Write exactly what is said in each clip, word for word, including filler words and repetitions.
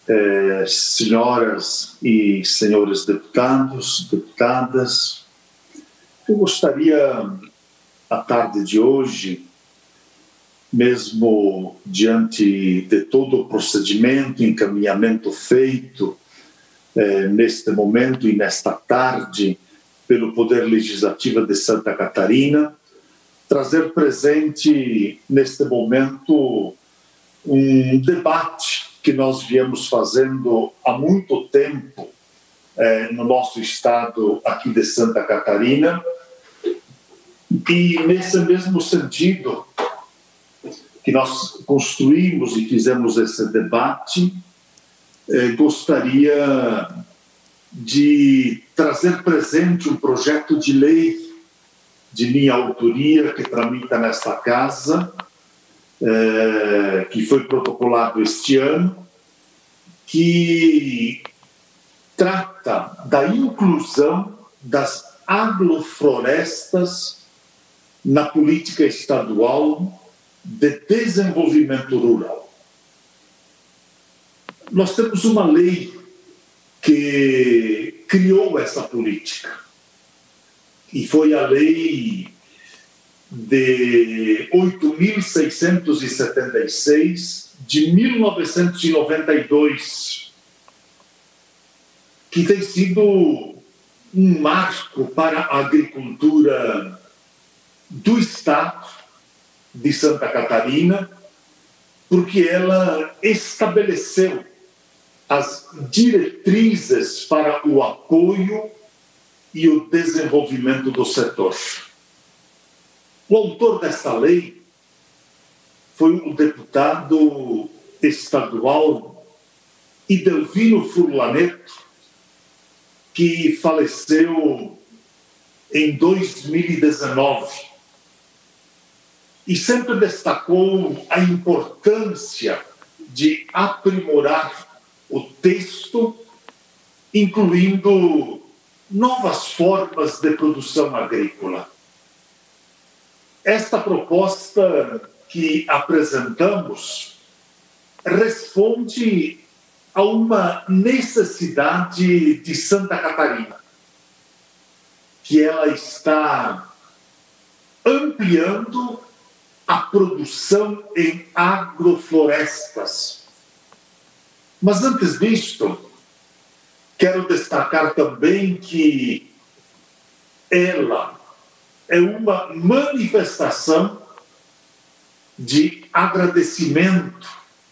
eh, senhoras e senhores deputados, deputadas, eu gostaria, à tarde de hoje, mesmo diante de todo o procedimento, encaminhamento feito eh, neste momento e nesta tarde pelo Poder Legislativo de Santa Catarina, trazer presente neste momento um debate que nós viemos fazendo há muito tempo eh, no nosso estado aqui de Santa Catarina, e nesse mesmo sentido que nós construímos e fizemos esse debate, eh, gostaria de trazer presente um projeto de lei de minha autoria que tramita nesta casa, eh, que foi protocolado este ano, que trata da inclusão das agroflorestas na política estadual de desenvolvimento rural. Nós temos uma lei que criou essa política, e foi a lei de oito mil seiscentos e setenta e seis de mil novecentos e noventa e dois, que tem sido um marco para a agricultura do estado de Santa Catarina, porque ela estabeleceu as diretrizes para o apoio e o desenvolvimento do setor. O autor desta lei foi o deputado estadual Idelvino Furlaneto, que faleceu em dois mil e dezenove, e sempre destacou a importância de aprimorar o texto, incluindo novas formas de produção agrícola. Esta proposta que apresentamos responde a uma necessidade de Santa Catarina, que ela está ampliando a produção em agroflorestas. Mas antes disto, quero destacar também que ela é uma manifestação de agradecimento,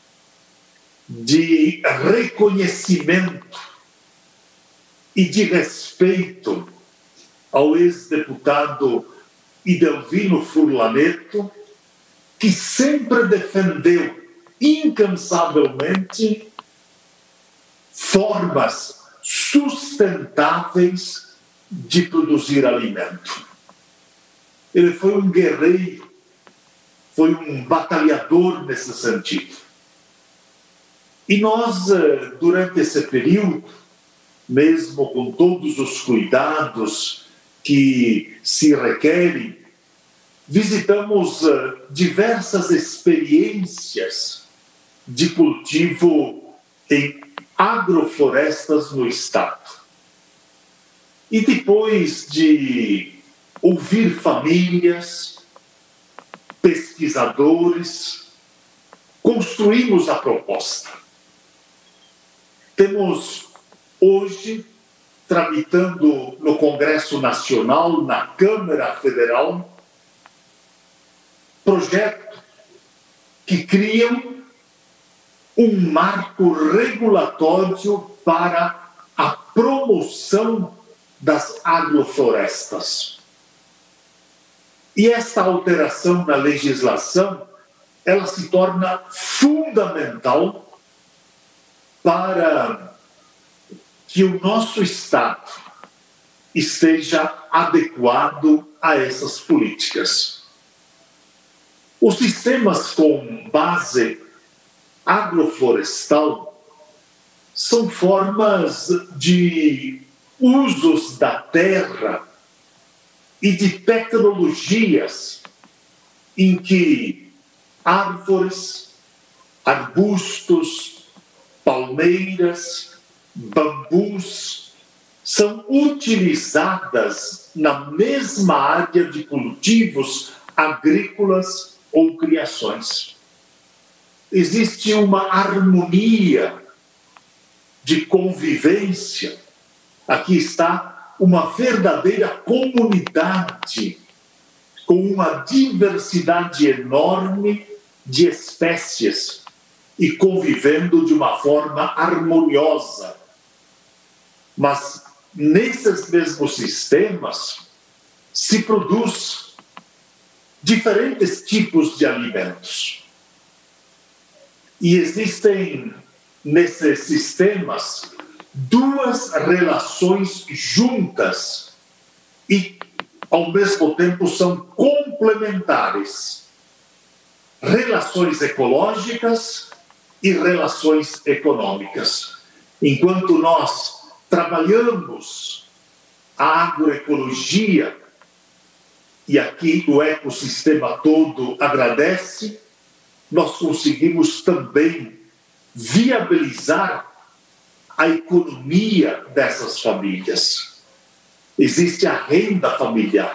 de reconhecimento e de respeito ao ex-deputado Idelvino Furlaneto, que sempre defendeu incansavelmente formas sustentáveis de produzir alimento. Ele foi um guerreiro, foi um batalhador nesse sentido. E nós, durante esse período, mesmo com todos os cuidados que se requerem, visitamos diversas experiências de cultivo em agroflorestas no estado. E depois de ouvir famílias, pesquisadores, construímos a proposta. Temos hoje, tramitando no Congresso Nacional, na Câmara Federal, projeto que criam um marco regulatório para a promoção das agroflorestas. E esta alteração na legislação, ela se torna fundamental para que o nosso Estado esteja adequado a essas políticas. Os sistemas com base agroflorestal são formas de usos da terra e de tecnologias em que árvores, arbustos, palmeiras, bambus, são utilizadas na mesma área de cultivos agrícolas ou criações. Existe uma harmonia de convivência. Aqui está uma verdadeira comunidade com uma diversidade enorme de espécies e convivendo de uma forma harmoniosa. Mas nesses mesmos sistemas se produz diferentes tipos de alimentos. E existem nesses sistemas duas relações juntas e, ao mesmo tempo, são complementares. Relações ecológicas e relações econômicas. Enquanto nós trabalhamos a agroecologia, e aqui o ecossistema todo agradece, nós conseguimos também viabilizar a economia dessas famílias. Existe a renda familiar,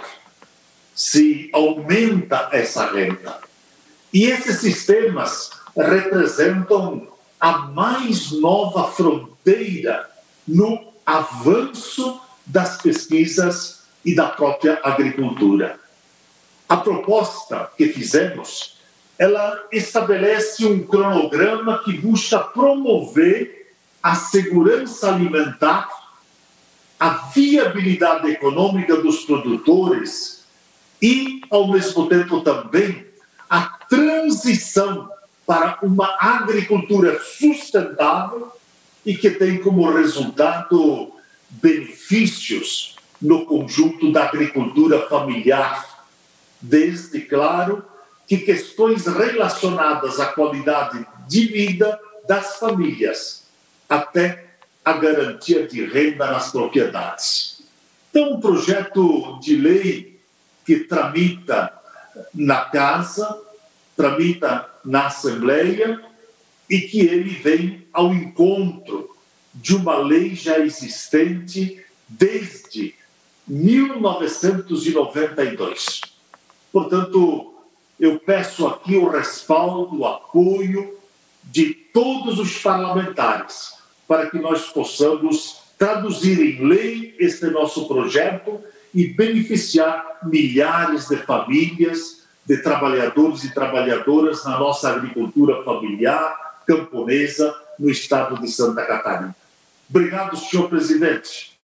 se aumenta essa renda. E esses sistemas representam a mais nova fronteira no avanço das pesquisas e da própria agricultura. A proposta que fizemos, ela estabelece um cronograma que busca promover a segurança alimentar, a viabilidade econômica dos produtores e, ao mesmo tempo, também a transição para uma agricultura sustentável e que tem como resultado benefícios no conjunto da agricultura familiar, desde, claro, que questões relacionadas à qualidade de vida das famílias, até a garantia de renda nas propriedades. Então, um projeto de lei que tramita na Casa, tramita na Assembleia, e que ele vem ao encontro de uma lei já existente desde mil novecentos e noventa e dois. Portanto, eu peço aqui o respaldo, o apoio de todos os parlamentares para que nós possamos traduzir em lei este nosso projeto e beneficiar milhares de famílias, de trabalhadores e trabalhadoras na nossa agricultura familiar, camponesa, no estado de Santa Catarina. Obrigado, senhor presidente.